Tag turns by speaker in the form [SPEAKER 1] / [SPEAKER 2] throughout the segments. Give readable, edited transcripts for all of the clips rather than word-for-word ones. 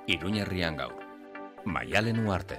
[SPEAKER 1] Iruñerrian gaur. Maialen Uarte.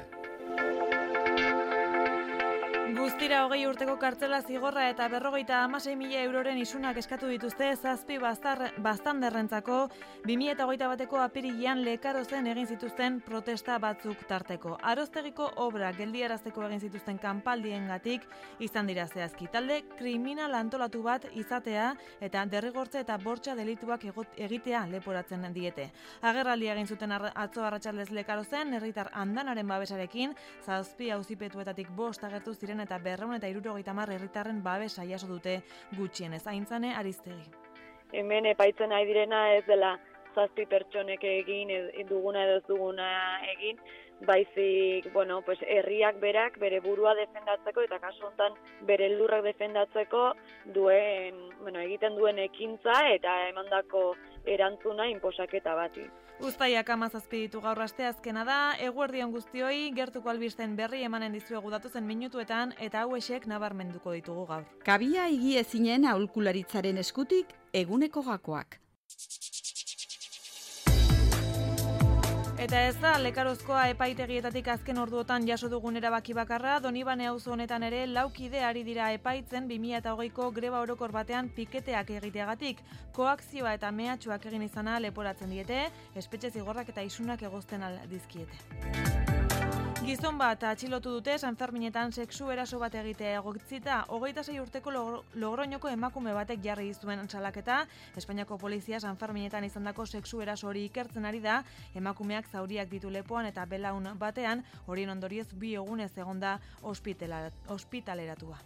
[SPEAKER 2] Guztira 20 urteko kartzela zigorra eta 56.000 euroren isunak eskatu dituzte 7 baztanderrentzako 2021 bateko apirilean Lekarozen egin zituzten protesta batzuk tarteko. Aroztegiko obra geldiarazteko egin zituzten kanpaldiengatik izan dira zehazki. Talde kriminal antolatu bat izatea eta derrigortze eta bortxa delituak egitea leporatzen diete. Agerraldia egin zuten atzo arratsaldez Lekarozen, herritar andanaren babesarekin, 7 auzipetuetatik 5 agertu ziren eta 270 herritarren babesa jaso dute gutxienez. Aintzane Aristegi.
[SPEAKER 3] Hemen epaitzen ari direna ez dela 7 pertsonek egin duguna edo ez duguna egin, baizik, herriak berak bere burua defendatzeko eta kasu honetan bere lurrak defendatzeko egiten duen ekintza eta emandako erantzuna inposaketa bati.
[SPEAKER 2] Uztaiak 17 ditu gaur asteazkena da, eguerdion guztioi gertuko albisten berri emanen dizuegu datozen minutuetan eta hauexek nabarmenduko ditugu gaur.
[SPEAKER 4] Kabia higiezinen aholkularitzaren eskutik eguneko gakoak.
[SPEAKER 2] Eta ez da, Lekarozkoa epaitegietatik azken orduotan jaso dugun erabaki bakarra, Donibane auzo honetan ere 4 kide ari dira epaitzen 2020ko greba orokor batean piketeak egiteagatik. Koakzioa eta mehatxuak egin izana leporatzen diete, espetxe zigorrak eta isunak egozten dizkiete. Gizon bat atxilotu dute Sanferminetan sexu eraso bat egitea egotzita, 26 urteko Logroñoko emakume batek jarri zuen salaketa. Espainiako polizia Sanferminetan izandako sexu eraso hori ikertzen ari da, emakumeak zauriak ditu lepoan eta belaun batean, horien ondorioz 2 egunez egonda ospitaleratua.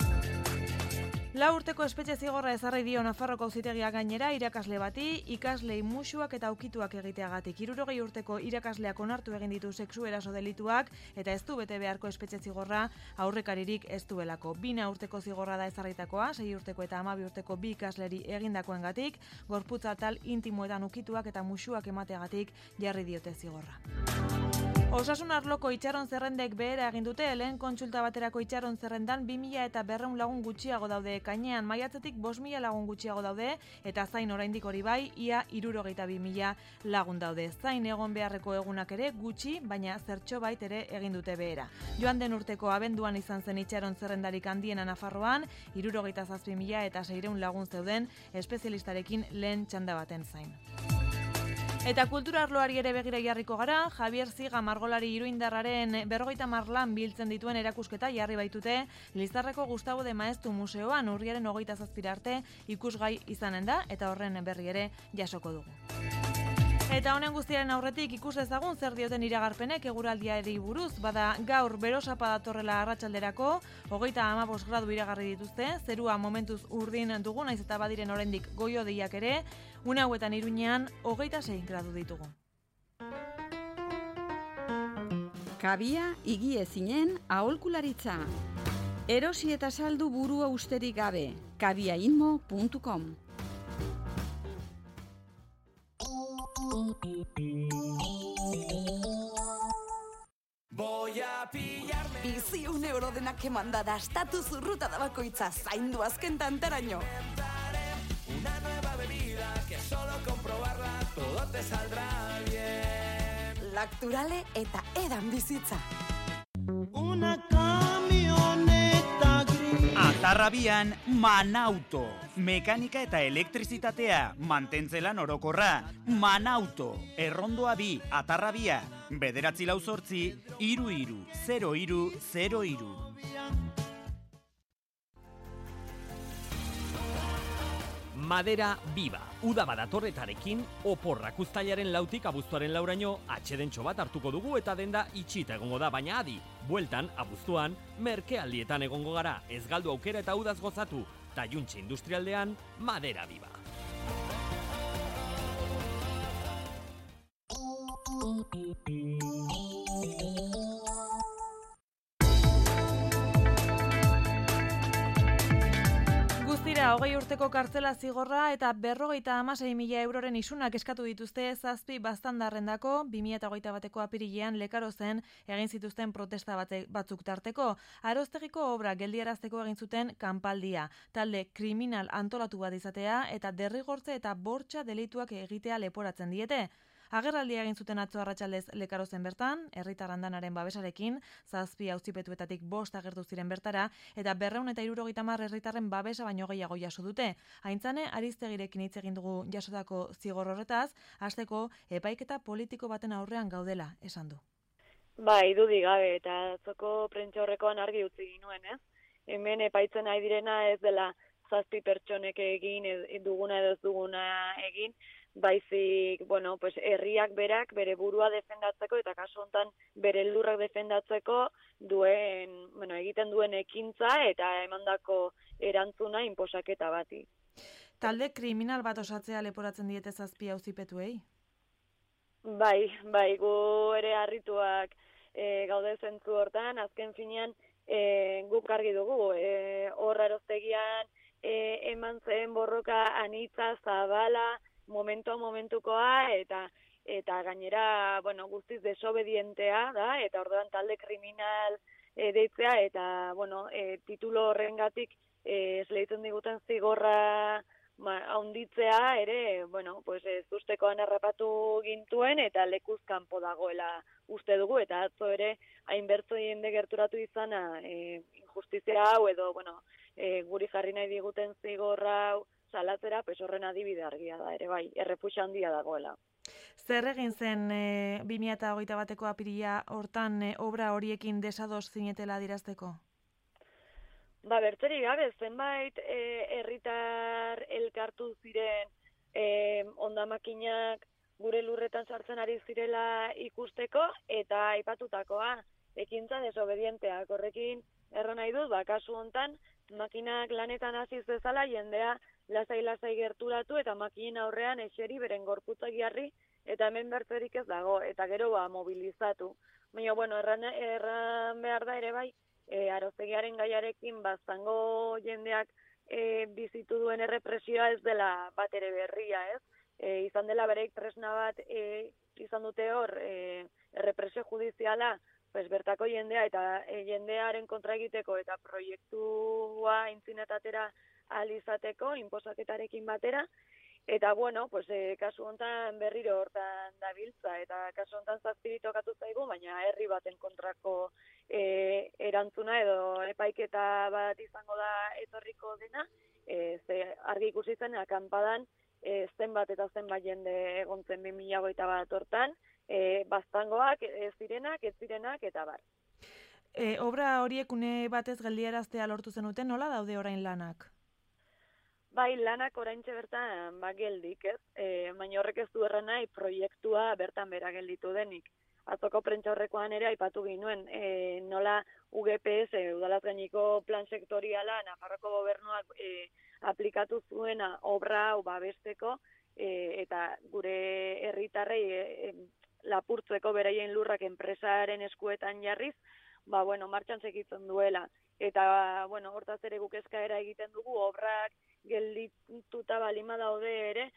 [SPEAKER 2] 4 urteko espetxe zigorra ezarri dio Nafarroko auzitegia gainera irakasle bati, ikaslei musuak eta ukituak egiteagatik. 60 urteko irakasleak onartu egin ditu sexu eraso delituak eta ez du bete beharko espetxe zigorra aurrekaririk ez duelako. 2 urteko zigorra da ezarritakoa, 6 urteko eta 12 urteko 2 ikasleri egindakoengatik, gorputz atal intimoetan ukituak eta musuak emateagatik jarri diote zigorra. Osasun arloko itxaron zerrendek behera egin dute, lehen kontsulta baterako itxaron zerrendan 2.200 lagun gutxiago daude, kainean maiatzetik 5.000 lagun gutxiago daude, eta zain oraindik hori bai, ia 62.000 lagun daude. Zain egon beharreko egunak ere gutxi, baina zertxo bait ere egin dute behera. Joan den urteko abenduan izan zen itxaron zerrendarik handiena Nafarroan, 67.000 eta 600 lagun zeuden, espezialistarekin lehen txanda baten zain. Eta kultura arloari ere begira jarriko gara, Javier Ziga margolari iruindarraren 50 lan biltzen dituen erakusketa jarri baitute Lizarreko Gustavo de Maeztu museoan urriaren 27 arte ikusgai izanen da eta horren berri ere jasoko dugu. Eta honen guztiaren aurretik ikus ezagun zer dioten iragarpenek eguraldiari buruz, bada gaur berosapa datorrela arratsalderako, 35 gradu iragarri dituzte, zerua momentuz urdin dugu, naiz eta badiren oraindik goio-deiak ere, une hauetan Iruñean 26 gradu ditugu.
[SPEAKER 4] Kabia higiezinen aholkularitza. Erosi eta saldu burua usterik gabe. kabiainmo.com.
[SPEAKER 5] Bizi euro denak emanda dastatu zurruta da bakoitza zaindu azken tantaraino. Una nueva bebida que solo comprobarla todo te saldrá bien. Lacturale eta edan bizitza.
[SPEAKER 6] Una camioneta gris.
[SPEAKER 7] Atarrabian Manauto. Mekanika eta elektrizitatea, mantentzelan orokorra. Manauto. Errondoa 2, Atarrabia. 948 33 03 03.
[SPEAKER 8] Madera Viva. Uda badatorretarekin, oporrak uztailaren 4tik abuztuaren 4raino atxedentxo bat hartuko dugu eta denda itxita egongo da, baina adi. Bueltan, abuztuan, merkealdietan egongo gara, ez galdu aukera eta udaz gozatu. Taiuntxe industrialdean, Madera Viva.
[SPEAKER 2] Guztira, 20 urteko kartzela zigorra eta 56.000 euroren isunak eskatu dituzte 7 baztandarrendako 2021 bateko apirilean Lekarozen egin zituzten protesta batzuk tarteko. Aroztegiko obra geldiarazteko egin zuten kanpaldia. Talde kriminal antolatu bat izatea eta derrigortze eta bortxa delituak egitea leporatzen diete. Agerraldia egin zuten atzo arratsaldez Lekarozen bertan, herritar andanaren babesarekin, 7 auzipetuetatik 5 agertu ziren bertara, eta 270 herritarren babesa baino gehiago jaso dute. Aintzane, Aristegirekin hitz egin dugu jasotako zigor horretaz, hasteko epaiketa politiko baten aurrean gaudela, esan du.
[SPEAKER 3] Bai, dudik gabe, eta atzoko prentsaurrekoan argi utzi ginuen, ez? Hemen epaitzen nahi direna ez dela 7 pertsonek egin, duguna edo ez duguna egin, baizik, bueno, pues herriak berak bere burua defendatzeko eta kasu honetan bere lurrak defendatzeko egiten duen ekintza eta emandako erantzuna inposaketa bati.
[SPEAKER 2] Talde kriminal bat osatzea leporatzen diete 7 auzipetuei?
[SPEAKER 3] Bai, gu ere harrituak gaude zentzu hortan, azken finean guk argi dugu, hor Arostegian eman zen borroka anitza, zabala, momentukoa, eta gainera, bueno, guztiz desobedientea da, eta orduan talde kriminal deitzea, eta, bueno, titulo horrengatik esleitzen diguten zigorra haunditzea ere, bueno, pues zustekoan harrapatu gintuen eta lekuz kanpo dagoela uste dugu, eta atzo ere hainbertzo jende gerturatu izana injustizia hau edo, bueno, guri jarri nahi diguten zigorra hau salatzera, pues horren adibide argia da ere, bai, errefuxa handia dagoela.
[SPEAKER 2] Zer egin zen 2021ko apirila hortan obra horiekin desados zinetela adierazteko?
[SPEAKER 3] Bertzerik gabe, zenbait herritar elkartu ziren hondamakinak gure lurretan sartzen ari zirela ikusteko, eta aipatutakoa ekintza desobedienteak. Horrekin erran nahi dut, kasu hontan makinak lanetan hasiz bezala jendea lasai gerturatu eta makinen aurrean eseri beren gorputzak jarri, eta hemen bertzerik ez dago, eta gero mobilizatu. Baina, bueno, erran behar da ere bai, Arostegiaren gaiarekin baztango jendeak bizitu duen errepresioa ez dela bat ere berria, ez? Izan dela bereik tresna bat izan dute hor errepresio judiziala, pues bertako jendea eta jendearen kontra egiteko eta proiektua aintzinetatera ahal izateko, inposaketarekin batera, eta bueno, pues kasu hontan berriro hortan dabiltza, eta kasu hontan 7 tokatu zaigu, baina herri baten kontrako erantzuna edo epaiketa bat izango da etorriko dena, ze argi ikusi zen akanpadan zenbat eta zenbait jende egon zen 2021 hortan, baztangoak, ez zirenak eta bar.
[SPEAKER 2] Obra horiek une batez geldiaraztea lortu zenuten, nola daude orain lanak?
[SPEAKER 3] Bai, lanak oraintxe bertan geldik, ez? Baina horrek ez du erran nahi proiektua bertan bera gelditu denik. Atzoko prentsaurrekoan ere aipatu ginuen, nola UGPS, udalaz gainiko plan sektoriala, Nafarroko gobernuak aplikatu zuena obra hau babesteko, eta gure herritarrei lapurtzeko beraien lurrak enpresaren eskuetan jarriz, martxan segitzen duela. Eta, hortaz ere guk eskaera egiten dugu, obrak geldituta balima daude ere,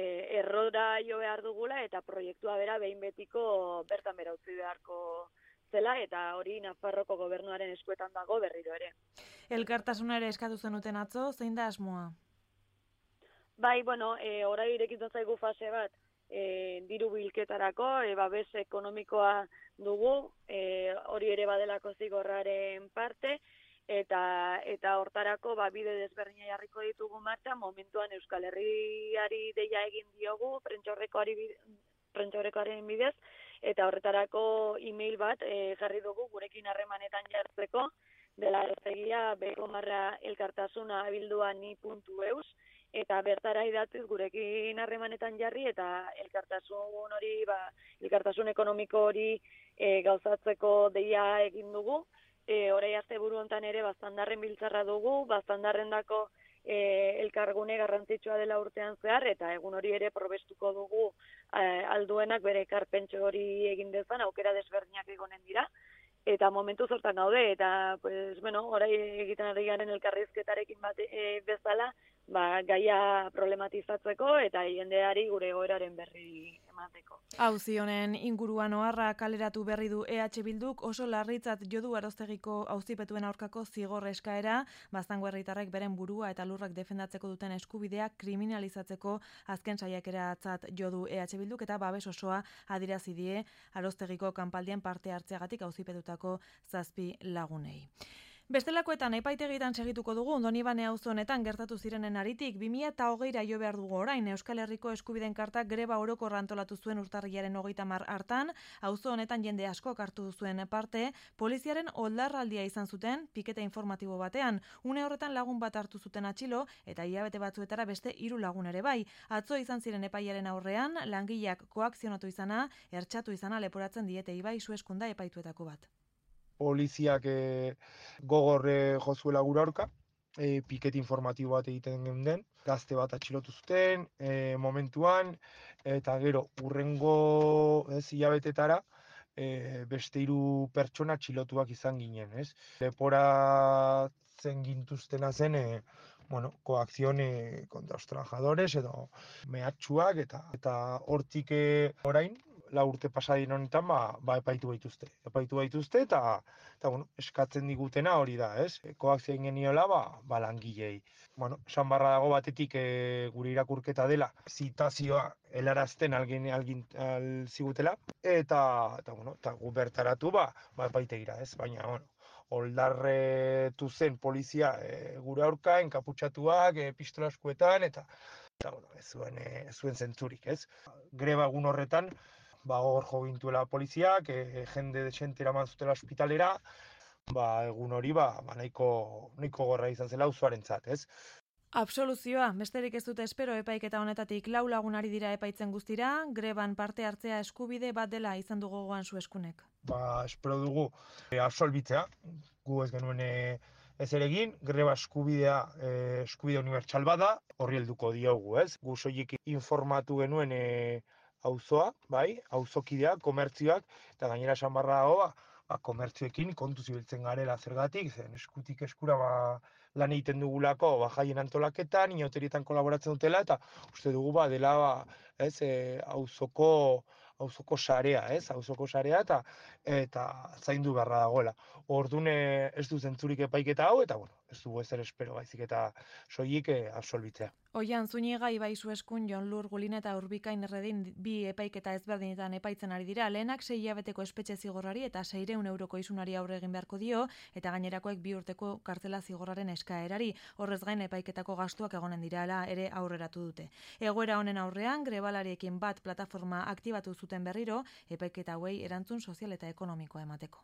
[SPEAKER 3] errora jo behar dugula eta proiektua bera behin betiko bertan bera utzi beharko zela, eta hori Nafarroko gobernuaren eskuetan dago berriro ere.
[SPEAKER 2] Elkartasuna ere eskatu zenuten atzo, zein da asmoa?
[SPEAKER 3] Bai, orai irekitzen zaigu fase bat, diru bilketarako, babes ekonomikoa dugu, hori ere badelako zigorraren parte, eta hortarako bide desberdina jarriko ditugu martxan, momentuan Euskal Herriari deia egin diogu, prentsaurrekoaren bidez, eta horretarako e-mail bat jarri dugu gurekin harremanetan jartzeko, dela Arostegia @elkartasuna@ni.eus, eta bertara idatziz gurekin harremanetan jarri, eta elkartasun hori, elkartasun ekonomiko hori gauzatzeko deia egin dugu. Horai asteburu hontan ere Baztandarren biltzarra dugu, Baztandarrendako elkargune garrantzitsua dela urtean zehar, eta egun hori ere probestuko dugu alduenak bere ekarpentxo hori egin dezan, aukera desberdinak egonen dira, eta momentu zortan gaude, eta, orai egiten ari garen elkarrizketarekin bezala, gaia problematizatzeko eta jendeari gure egoeraren berri emateko.
[SPEAKER 2] Auzi honen inguruan oharra kaleratu berri du EH Bilduk oso larritzat jo du Aroztegiko auzipetuen aurkako zigor eskaera, Baztango herritarrek beren burua eta lurrak defendatzeko duten eskubidea kriminalizatzeko azken saiakeratzat jo du EH Bilduk eta babes osoa adierazi die Aroztegiko kanpaldien parte hartzeagatik auzipetutako 7 lagunei. Bestelakoetan epaitegietan segituko dugu Donibane auzo honetan gertatu zirenen aritik 2020ra jo behar dugu orain Euskal Herriko Eskubideen Kartak greba orokorra antolatu zuen urtarrilaren 30 hartan, auzo honetan jende askok hartu zuen parte, poliziaren oldarraldia izan zuten piketa informatibo batean, une horretan lagun bat hartu zuten atxilo eta hilabete batzuetara beste 3 lagun ere bai. Atzo izan ziren epaiaren aurrean, langileak koakzionatu izana, ertxatu izana leporatzen diete Ibai Sueskunda epaituetako bat.
[SPEAKER 9] Poliziak gogor jozuela gura aurka, piket informatibo bat egiten geunden, gazte bat atxilotu zuten, momentuan, eta gero, urrengo hilabetetara, beste 3 pertsona atxilotuak izan ginen, ez? Leporatzen gintuztena zen, koakzion kontra os trabajadores edo mehatxuak eta hortik orain, 4 urte pasadien honetan, epaitu gaituzte eta eskatzen digutena hori da, ez? Koakzio egin geniola, langilei. Esan barra dago batetik gure irakurketa dela, zitazioa helarazten algin zigutela, eta gu bertaratu, epaitegira, ez? Baina, oldarretu zen polizia gure aurka, enkaputxatuak, pistola eskuetan, eta ez zuen zentzurik, ez? Greba egun horretan, gogor jo gintuela poliziak, jende desente eraman zutela ospitalera, egun hori nahiko gorra izan zela auzoarentzat, ez?
[SPEAKER 2] Absoluzioa, besterik ez dute espero epaiketa honetatik 4 lagunari dira epaitzen guztira, greban parte hartzea eskubide bat dela izan du gogoan Sueskunek.
[SPEAKER 9] Espero dugu absolbitzea, gu ez genuen ez ere egin, greba eskubide unibertsal bada, horri helduko diogu, ez? Gu soilik informatu genuen auzoa, auzokideak, komertzioak, eta gainera esan barra dago, komertzioekin kontu zibiltzen garela zergatik, zen eskutik eskura lan egiten dugulako jaien antolaketan, inauterietan kolaboratzen dutela, eta uste dugu dela auzoko sarea, eta zaindu beharra dagoela. Orduan ez du zentzurik epaiketa hau, eta ez dugu ezer espero baizik eta soilik absolbitzea.
[SPEAKER 2] Oian Zuniga, Ibai Sueskun, Jon Lur, Gulin eta Urbikain Erredin 2 epaiketa ezberdinetan epaitzen ari dira. Lehenak 6 hilabeteko espetxe zigorrari eta 600 euroko isunari aurre egin beharko dio, eta gainerakoek 2 urteko kartzela zigorraren eskaerari. Horrez gain epaiketako gastuak egonen direla ere aurreratu dute. Egoera honen aurrean, grebalariekin bat plataforma aktibatu zuten berriro, epaiketa hauei erantzun sozial eta ekonomikoa emateko.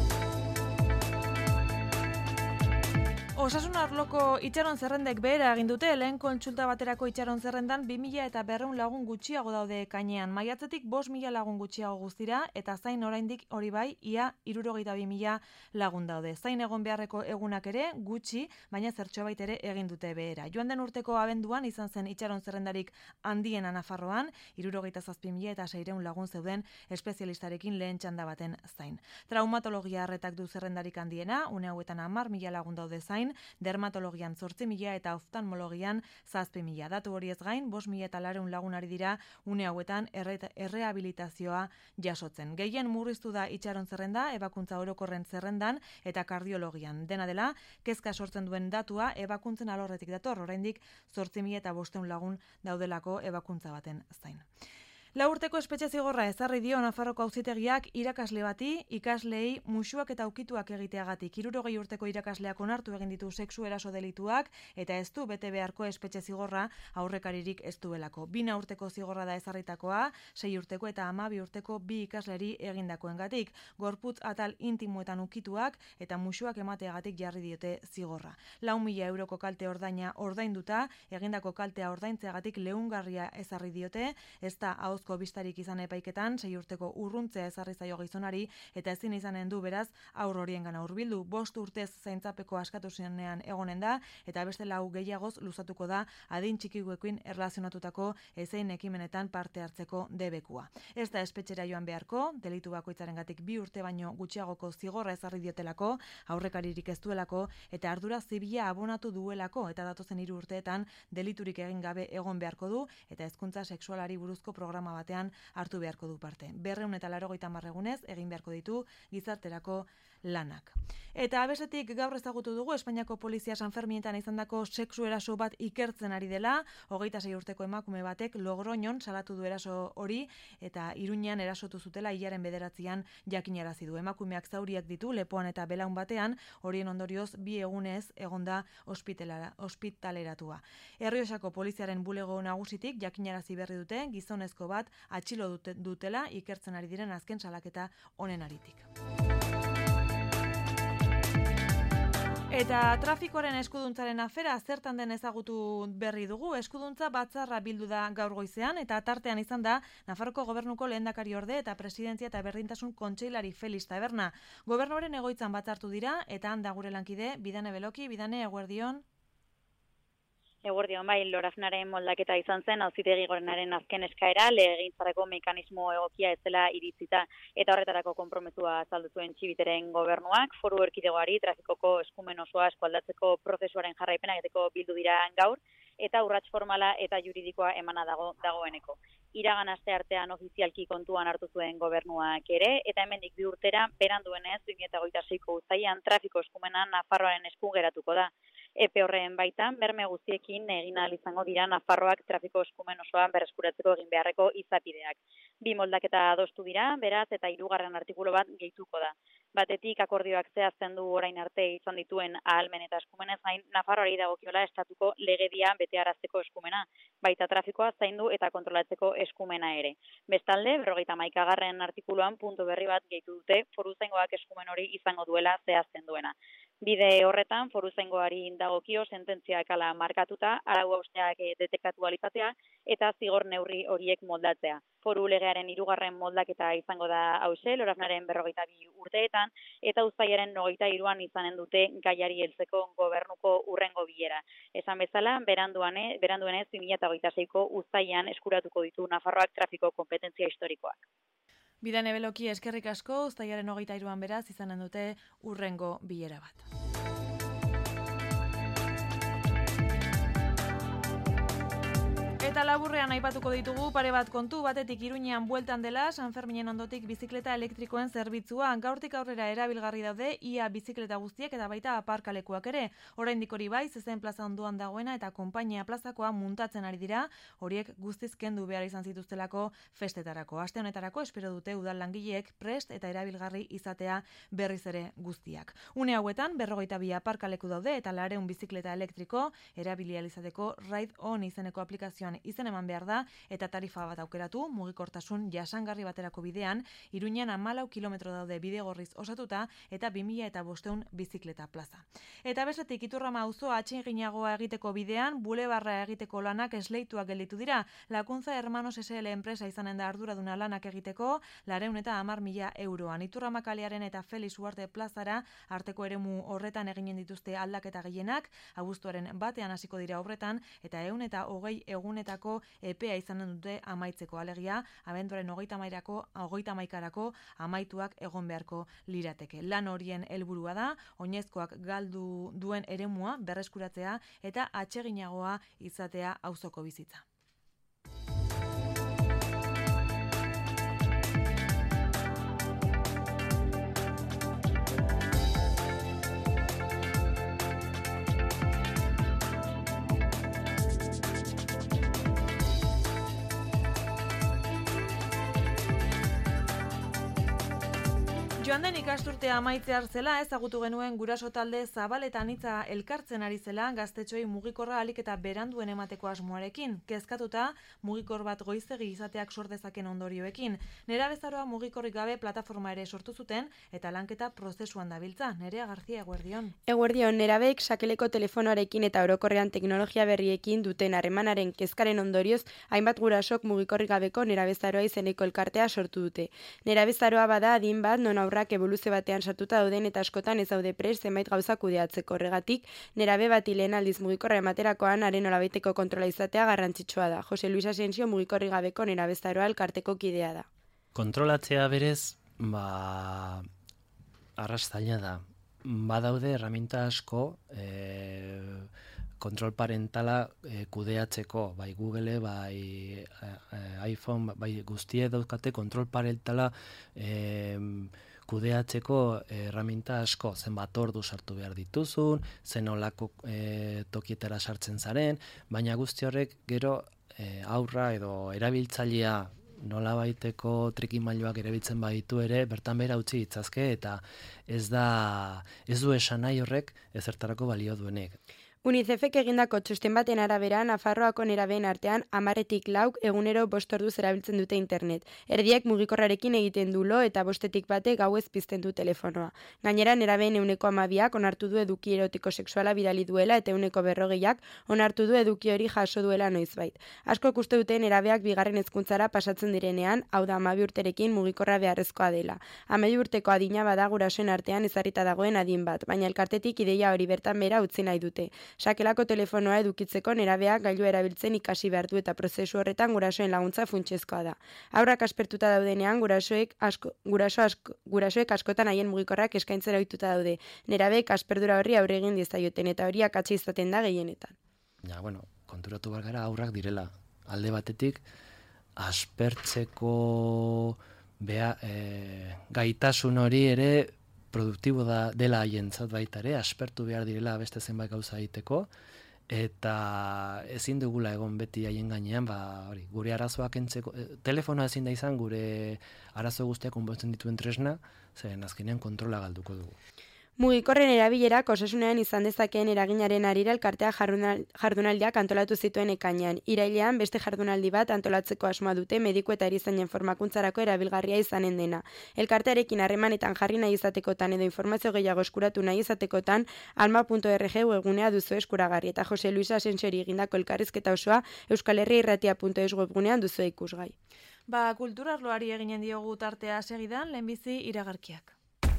[SPEAKER 2] Osasun arloko itxaron zerrendek behera egin dute, lehen kontsulta baterako itxaron zerrendan 2.000 eta 200 lagun gutxiago daude ekainean. Maiatzetik 5.000 lagun gutxiago guztira, eta zain oraindik hori bai, ia 62.000 lagun daude. Zain egon beharreko egunak ere, gutxi, baina zertxobait ere egin dute behera. Joan den urteko abenduan izan zen itxaron zerrendarik handiena Nafarroan, 67.000 eta 600 lagun zeuden espezialistarekin lehen txanda baten zain. Traumatologia arretak du zerrendarik handiena, une hauetan 10.000 lagun daude zain, dermatologian 8.000 eta oftalmologian 7.000. Datu horiez gain, 5.000 eta 400 lagunari dira une hauetan errehabilitazioa jasotzen. Gehien murriztu da itxaron zerrenda, ebakuntza orokorren zerrendan eta kardiologian. Dena dela, kezka sortzen duen datua ebakuntzen alorretik dator, oraindik 8.000 eta 500 lagun daudelako ebakuntza baten zain. 4 urteko espetxe zigorra ezarri dio Nafarroko auzitegiak irakasle bati, ikasleei musuak eta ukituak egiteagatik. 60 urteko irakasleak onartu egin ditu sexu eraso delituak eta ez du bete beharko espetxe zigorra aurrekaririk ez duelako. 2 urteko zigorra da ezarritakoa, 6 urteko eta 12 urteko 2 ikasleri egindakoengatik. Gorputz atal intimoetan ukituak eta musuak emateagatik jarri diote zigorra. 4.000 euroko kalte ordaina ordainduta, egindako kaltea ordaintzeagatik leungarria ezarri diote, ez da ahozko buruzko bistarik izan epaiketan, 6 urteko urruntzea ezarri zaio gizonari eta ezin izanen du beraz haur horiengana hurbildu. 5 urtez zaintzapeko askatu zenean egonen da eta beste 4 gehiagoz luzatuko da adin txikiguekin erlazionatutako ezein ekimenetan parte hartzeko debekua. Ez da espetxera joan beharko, delitu bakoitzarengatik 2 urte baino gutxiagoko zigorra ezarri diotelako, aurrekaririk ez duelako eta ardura zibila abonatu duelako eta datozen 3 urteetan deliturik egin gabe egon beharko du eta hezkuntza sexualari buruzko programa batean hartu beharko du parte. 280 egunez egin beharko ditu gizarterako lanak. Eta bestetik gaur ezagutu dugu Espainiako polizia San Ferminetan izandako sexu eraso bat ikertzen ari dela, 26 urteko emakume batek Logroñon salatu du eraso hori eta Iruñean erasotu zutela hilaren 9an jakinarazi du. Emakumeak zauriak ditu lepoan eta belaun batean, horien ondorioz 2 egunez egonda ospitaleratua. Errioxako poliziaren bulego nagusitik jakinarazi berri dute gizonezko bat atxilo dutela ikertzen ari diren azken salaketa honen aritik. Eta trafikoaren eskuduntzaren afera zertan den ezagutu berri dugu. Eskuduntza batzarra bildu da gaur goizean eta tartean izan da Nafarroko Gobernuko lehendakariorde eta presidentzia eta berdintasun kontseilari Felix Taberna. Gobernuaren egoitzan batzartu dira eta han da gure lankide Bidane Beloki. Bidane, eguerdion.
[SPEAKER 10] Eguerdion, bai, Lorazunaren moldaketa izan zen, Auzitegi Gorenaren azken eskaera, legegintzarako mekanismo egokia ez dela iritzita eta horretarako konprometua azaldu zuen Txibiteren gobernuak, Foru Erkidegoari trafikoko eskumen osoa eskualdatzeko prozesuaren jarraipena egiteko bildu dira gaur, eta urrats formala eta juridikoa emana dagoeneko. Iragan aste artean ofizialki kontuan hartu zuen gobernuak ere, eta hemendik 2 urtera beranduenez 2026ko uztailean trafiko eskumena Nafarroaren esku geratuko da. Epe horren baitan, berme guztiekin egin ahal izango dira Nafarroak trafiko eskumen osoan berreskuratzeko egin beharreko izapideak. 2 moldaketa adostu dira, beraz, eta 3. artikulu bat gehituko da. Batetik akordioak zehazten du orain arte izan dituen ahalmen eta eskumenez gain Nafarroari dagokiola estatuko legedia betearazteko eskumena, baita trafikoa zaindu eta kontrolatzeko eskumena ere. Bestalde, 51. artikuluan puntu berri bat gehitu dute foruzaingoak eskumen hori izango duela zehazten duena. Bide horretan, foruzaingoari dagokio sententziak ala markatuta, arau hausteak detekatu alizatea eta zigor neurri horiek moldatzea. Foru legearen 3. moldaketa izango da hauxe, Lorazunaren 42 urteetan, eta uztailaren 23an izanen dute gaiari heltzeko gobernuko hurrengo bilera. Esan bezala, beranduenez 2026ko uztailean eskuratuko ditu Nafarroak trafiko konpetentzia historikoak.
[SPEAKER 2] Bidane Beloki, eskerrik asko, uztailaren 23an beraz izanen dute hurrengo bilera bat. Eta laburrean aipatuko ditugu pare bat kontu, batetik Iruñean bueltan dela San Ferminen ondotik bizikleta elektrikoen zerbitzua. Gaurtik aurrera erabilgarri daude ia bizikleta guztiak eta baita aparkalekuak ere. Oraindik hori bai, Zezen plaza ondoan dagoena eta konpainia plazakoa muntatzen ari dira, horiek guztiz kendu behar izan zituztelako festetarako. Aste honetarako espero dute udal langileek prest eta erabilgarri izatea berriz ere guztiak. Une hauetan 42 aparkaleku daude eta 400 bizikleta elektriko erabili ahal izateko Ride On izeneko aplikazioan izen eman behar da eta tarifa bat aukeratu, mugikortasun jasangarri baterako bidean, Iruñean 14 kilometro daude bidegorriz osatuta eta 2500 bizikleta plaza. Eta bestetik Iturrama auzoa atseginagoa egiteko bidean, bulebarra egiteko lanak esleituak gelditu dira. Lakuntza Hermanos SL enpresa izanen da arduraduna lanak egiteko 410.000 euroan. Iturrama kalearen eta Felix Uarte plazara arteko eremu horretan eginen dituzte aldaketa gehienak, abuztuaren 1ean hasiko dira obretan eta 120 egunetako epea izanen dute amaitzeko, alegia abenduaren 31arako amaituak egon beharko lirateke. Lan horien helburua da oinezkoak galdu duen eremua berreskuratzea eta atseginagoa izatea auzoko bizitza. Joan den ikasturtea amaitzear zela ezagutu genuen guraso talde zabal eta anitza elkartzen ari zela gaztetxoei mugikorra ahalik eta beranduen emateko asmoarekin, kezkatuta mugikor bat goizegi izateak sor dezaken ondorioekin. Nerabezaroa mugikorrik gabe plataforma ere sortu zuten eta lanketa prozesuan dabiltza. Nerea García, eguerdion.
[SPEAKER 11] Eguerdion, nerabeek sakeleko telefonoarekin eta orokorrean teknologia berriekin duten harremanaren kezkaren ondorioz, hainbat gurasok mugikorrik gabeko nerabezaroa izeneko elkartea sortu dute. Nerabezaroa bada adin bat non aurrak evoluzio batean sartuta dauden eta askotan ez daude prest zenbait gauza kudeatzeko. Horregatik, nerabe bati lehen aldiz mugikorra ematerakoan haren nolabaiteko kontrola izatea garrantzitsua da. Jose Luis Asensio mugikorrik gabeko nerabezaroa elkarteko kidea da.
[SPEAKER 12] Kontrolatzea berez, arrastaila da. Badaude erraminta asko kontrol parentala kudeatzeko, bai Google, bai iPhone, bai guztie dauzkate kontrol parentala kudeatzeko erraminta asko, zenbat ordu sartu behar dituzun, zen olako tokietara sartzen zaren, baina guzti horrek gero aurra edo erabiltzailea nolabaiteko trikimailuak erabiltzen baditu ere, bertan behera utzi ditzazke eta ez du esan nahi horrek ezertarako balio duenik.
[SPEAKER 11] UNICEFek egindako txosten baten arabera, Nafarroako nerabeen artean 10-tik 4 egunero 5 orduz erabiltzen dute internet. Erdiek mugikorrarekin egiten du lo eta 5-tik 1 gauez pizten du telefonoa. Gainera, nerabeen 12% onartu du eduki erotiko sexuala bidali duela eta 40%ak onartu du eduki hori jaso duela noizbait. Askok uste dute nerabeak bigarren hezkuntzara pasatzen direnean, hau da 12 urterekin mugikorra beharrezkoa dela. 12 urteko adina bada gurasoen artean ezarrita dagoen adin bat, baina elkartetik ideia hori bertan behera utzi nahi dute. Sakelako telefonoa edukitzeko nerabeak gailua erabiltzen ikasi behar du eta prozesu horretan gurasoen laguntza funtsezkoa da. Haurrak aspertuta daudenean gurasoek askotan haien mugikorrak eskaintzera ohituta daude. Nerabeek asperdura horri aurre egin diezaioten eta hori akatsa izaten da gehienetan.
[SPEAKER 12] Ja, konturatu behar gara aurrak direla. Alde batetik aspertzeko gaitasun hori ere produktibo dela haientzat baita ere, aspertu behar direla beste zenbait gauza egiteko, eta ezin dugula egon beti haien gainean, gure arazoak entzeko, telefonoa ezin da izan gure arazo guztiak konpontzen dituen tresna, zeren azkenean kontrola galduko dugu.
[SPEAKER 11] Mugikorren erabilerak osasunean izan dezakeen eraginaren harira elkartea jardunaldiak antolatu zituen ekainean. Irailean beste jardunaldi bat antolatzeko asmoa dute mediku eta erizainen formakuntzarako erabilgarria izanen dena. Elkartearekin harremanetan jarri nahi izatekotan edo informazio gehiago eskuratu nahi izatekotan alma.org webgunea duzu eskuragarri eta Jose Luis Asensori egindako elkarrizketa osoa euskalherriairratia.es webgunean duzu ikusgai.
[SPEAKER 2] Kulturarloari eginen diogu tartea segidan, lehenbizi iragarkiak.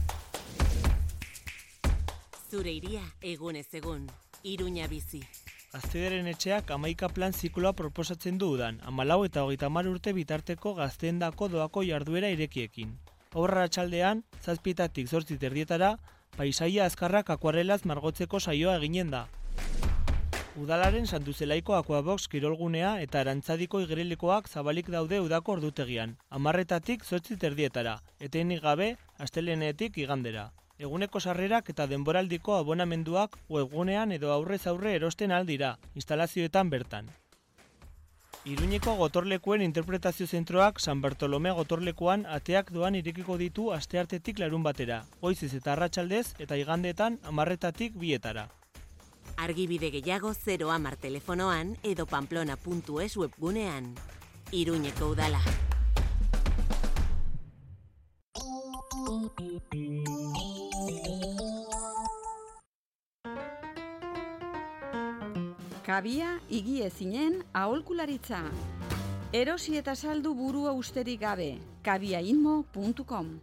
[SPEAKER 13] Zure iria egunez egun, Iruña bizi.
[SPEAKER 14] Gaztederen etxeak 11 plan zikloa proposatzen du udan, 14 eta 30 urte bitarteko gazteendako doako jarduera irekiekin. Aurra arratsaldean, 7:00 8:30 paisaia azkarrak akuarelaz margotzeko saioa eginen da. Udalaren Santuzelaiko Aquabox kirolgunea eta Arantzadiko igerilikoak zabalik daude udako ordutegian, 10:00 8:30, etenik gabe astelehenetik igandera. Eguneko sarrerak eta denboraldiko abonamenduak webgunean edo aurrez aurre erosten aldira, instalazioetan bertan. Iruñeko gotorlekuen interpretazio zentroak San Bartolome gotorlekuan ateak doan irekiko ditu asteartetik larunbatera, goiziz eta arratsaldez eta igandetan 10:00 2:00.
[SPEAKER 13] Argibide gehiago 010 telefonoan edo pamplona.es webgunean. Iruñeko udala.
[SPEAKER 4] Kabia higiezinen aholkularitza. Erosi eta saldu burua usterik gabe. kabiainmo.com.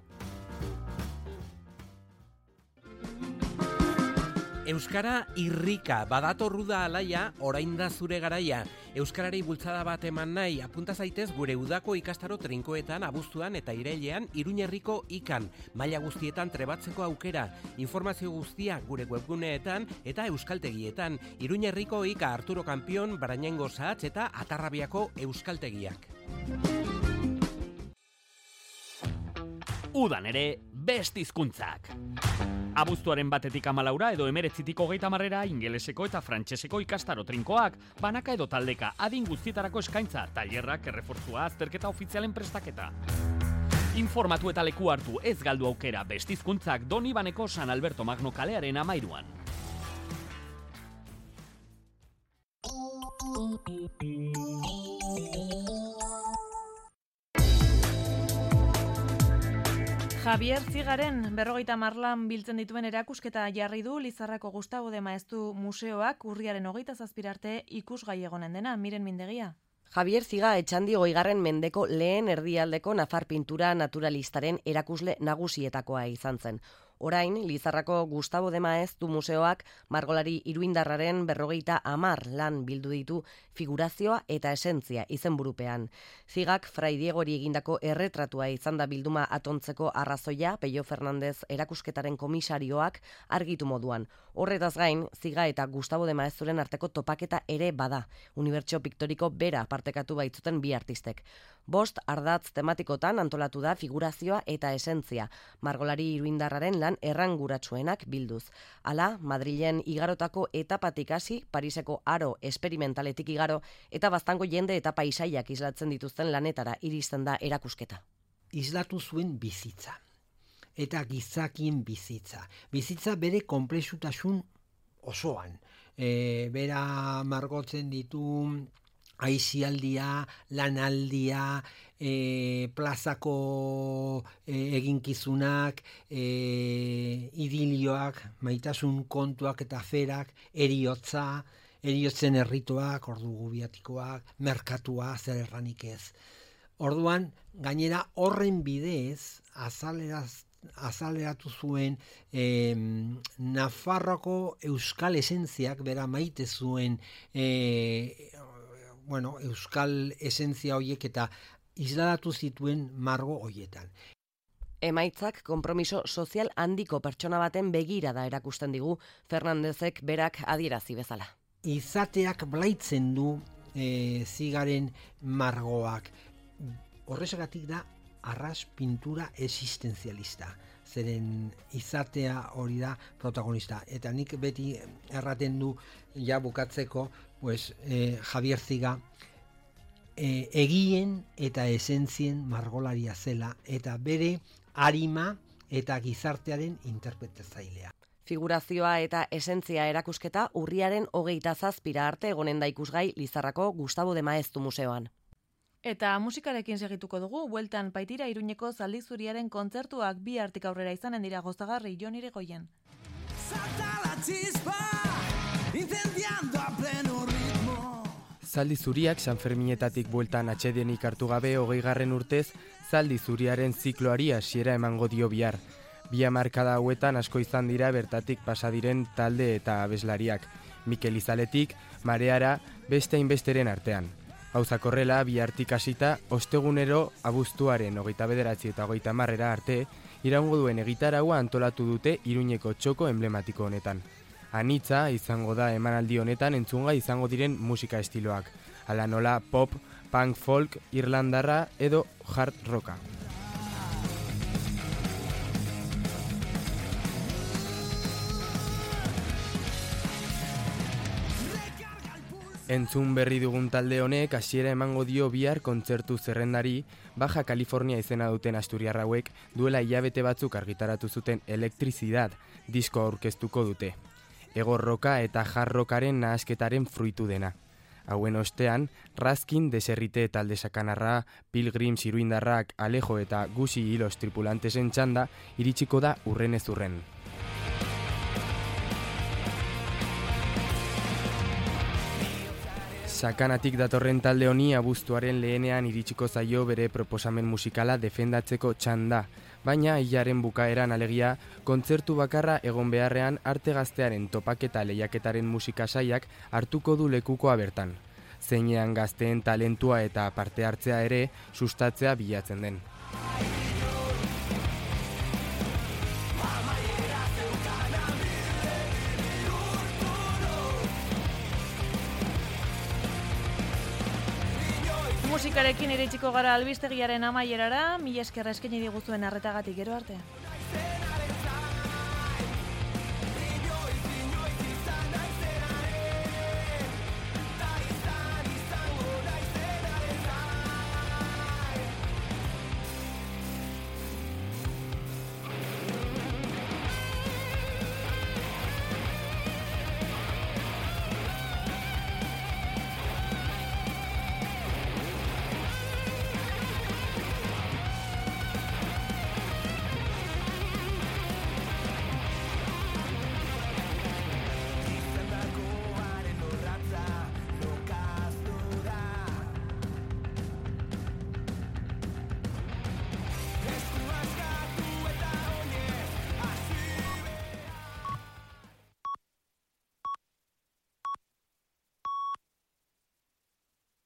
[SPEAKER 15] Euskara irrika, badatorru da alaia, orain da zure garaia. Euskarari bultzada bat eman nahi, apunta zaitez gure udako ikastaro trinkoetan, abuztuan eta irailean Iruñerriko ikan. Maila guztietan trebatzeko aukera. Informazio guztia gure webguneetan eta euskaltegietan. Iruñerriko ika Arturo Kampion, Barañaingo Sahatz eta Atarrabiako euskaltegiak.
[SPEAKER 8] Udan ere, best hizkuntzak. Abuztuaren 1-tik 14 edo 19-tik 30 ingeleseko eta frantseseko ikastaro trinkoak, banaka edo taldeka adin guztietarako eskaintza, tailerrak, errefortzua, azterketa ofizialen prestaketa. Informatu eta leku hartu, ez galdu aukera, bestizkuntzak Donibaneko San Alberto Magno kalearen 13an.
[SPEAKER 2] Javier Zigaren 50 lan biltzen dituen erakusketa jarri du Lizarrako Gustavo de Maeztu museoak urriaren 27 arte ikusgai egonen dena. Miren Mindegia.
[SPEAKER 16] Javier Ziga Etxandi 20. mendeko lehen erdialdeko nafar pintura naturalistaren erakusle nagusietakoa izan zen. Orain, Lizarrako Gustavo de Maeztu museoak margolari iruindarraren 50 lan bildu ditu figurazioa eta esentzia izenburupean. Zigak Fray Diegori egindako erretratua izan da bilduma atontzeko arrazoia Peio Fernandez erakusketaren komisarioak argitu moduan. Horretaz gain, Ziga eta Gustavo de Maezturen arteko topaketa ere bada. Unibertsio piktoriko bera partekatu baitzuten bi artistek. 5 ardatz tematikotan antolatu da figurazioa eta esentzia, margolari iruindarraren lan erranguratsuenak bilduz. Hala, Madrilen igarotako etapatik hasi, Pariseko aro esperimentaletik igaro, eta baztango jende eta paisaiak islatzen dituzten lanetara iristen da erakusketa.
[SPEAKER 17] Islatu zuen bizitza, eta gizakien bizitza. Bizitza bere konplexutasun osoan. Bera margotzen ditu aizialdia, lanaldia, plazako eginkizunak, idilioak, maitasun kontuak eta aferak, eriotzen errituak, ordu gubiatikoak, merkatua, zer erranik ez. Orduan, gainera horren bidez, azaleratu zuen Nafarroko euskal esentziak, bera maite zuen euskal esentzia horiek eta isladatu zituen margo horietan.
[SPEAKER 16] Emaitzak konpromiso sozial handiko pertsona baten begirada erakusten digu Fernandezek berak adierazi bezala.
[SPEAKER 17] Izateak blaitzen du Zigaren margoak. Horrezagatik da arras pintura existenzialista. Zeren izatea hori da protagonista. Eta nik beti erraten du ja bukatzeko Javier Ziga egien eta esentzien margolaria zela eta bere arima eta gizartearen interpretatzailea.
[SPEAKER 16] Figurazioa eta esentzia erakusketa urriaren 27 arte egonen da ikusgai Lizarrako Gustavo de Maeztu museoan.
[SPEAKER 2] Eta musikarekin segituko dugu, bueltan Paitira Iruñeko Zaldi Zuriaren kontzertuak 2 artik aurrera izanen dira gozagarri Jon Irigoyen.
[SPEAKER 18] Zaldi Zuriak Sanferminetatik bueltan atsedenik hartu gabe 20. urtez, Zaldi Zuriaren zikloari hasiera emango dio bihar. 2 hamarkada hauetan asko izan dira bertatik pasadiren talde eta abeslariak. Mikel Izaletik, Mareara, beste hainbesteren artean. Gauzak horrela, bihartik hasita, ostegunero abuztuaren 29 eta 30 arte, iraungo duen egitaraua antolatu dute Iruñeko txoko emblematiko honetan. Anitza izango da emanaldi honetan entzunga izango diren musika estiloak, hala nola pop, punk folk, irlandarra edo hard rocka. Entzun berri dugun talde honek hasiera emango dio bihar kontzertu zerrendari, Baja California izena duten asturiar hauek duela hilabete batzuk argitaratu zuten Elektrizidad disko aurkeztuko dute. Ego roka eta hard rockaren nahasketaren fruitu dena. Hauen ostean, Raskin, Deserrite talde sakanarra, Pilgrims iruindarrak, Alejo eta Gusi Hilos tripulantesen txanda iritsiko da urrenez urren. Sakanatik datorren talde honi abuztuaren lehenean iritsiko zaio bere proposamen musikala defendatzeko txanda, baina hilaren bukaeran alegia kontzertu bakarra egon beharrean arte gaztearen topaketa lehiaketaren musika saiak hartuko du lekukoa bertan. Zeinean gazteen talentua eta parte hartzea ere sustatzea bilatzen den.
[SPEAKER 2] Musikarekin iritsiko gara albistegiaren amaierara, mila esker eskaini diguzuen arretagatik, gero arte.